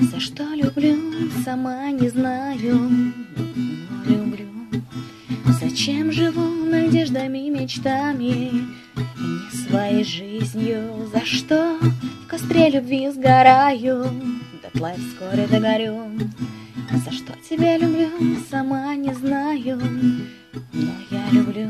За что люблю, сама не знаю, но люблю. Зачем живу надеждами, мечтами, не своей жизнью? За что в костре любви сгораю, дотла и вскоре догорю? За что тебя люблю, сама не знаю, но я люблю.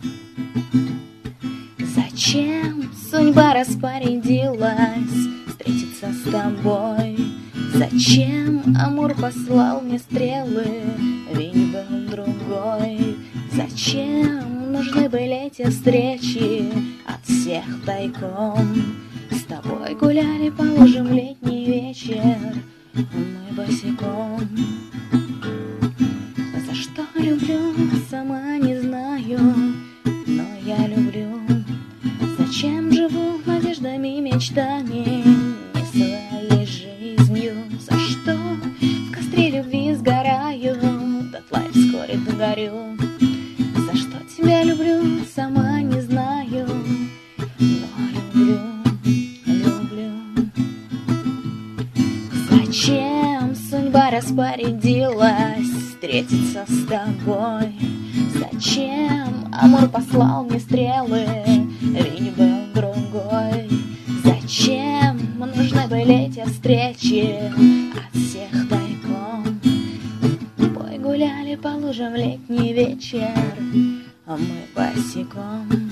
Зачем судьба распорядилась встретиться с тобой? Зачем Амур послал мне стрелы, ведь был другой? Зачем нужны были эти встречи от всех тайком? С тобой гуляли по лужам летний вечер, мы босиком. За что люблю, сама не знаю, но я люблю. Зачем живу надеждами, мечтами, не своей жизнью? За что в костре любви сгораю, дотла и вскоре догорю? За что тебя люблю, сама не знаю, но люблю, люблю. Зачем судьба распорядилась встретиться с тобой? Зачем Амур послал мне стрелы, ведь был другой? Зачем нужны были эти встречи от всех тайком? С тобой гуляли по лужам летний вечер, а мы босиком.